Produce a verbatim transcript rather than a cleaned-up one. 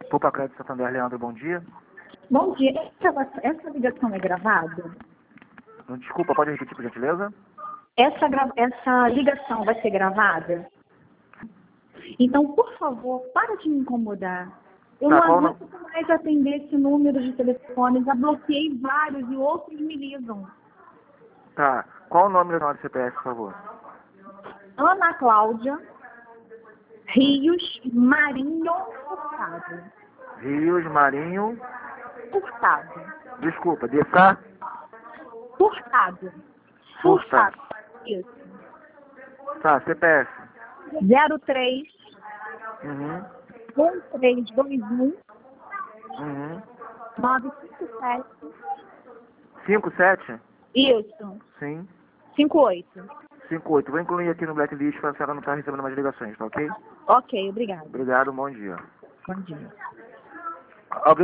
Poupa Crédito Santander, Leandro, bom dia. Bom dia. Essa, essa ligação é gravada? Desculpa, pode repetir, por gentileza? Essa, gra- essa ligação vai ser gravada? Então, por favor, para de me incomodar. Eu Tá, não qual o aguento mais atender esse número de telefone. Já bloqueei vários e outros me ligam. Tá. Qual o nome do C P F, por favor? Ana Cláudia Rios Marinho Furtado. Rios Marinho. Furtado. Desculpa, D S A? Furtado. Furtado. Isso. Tá, C P F. zero três Uhum. um três dois um Uhum. nove cinco sete. cinco sete? Isso. Sim. cinco oito. cinco oito. Vou incluir aqui no blacklist para a senhora não estar recebendo mais ligações, tá ok? Ok, obrigada. Obrigado, bom dia. Bom dia. Alguém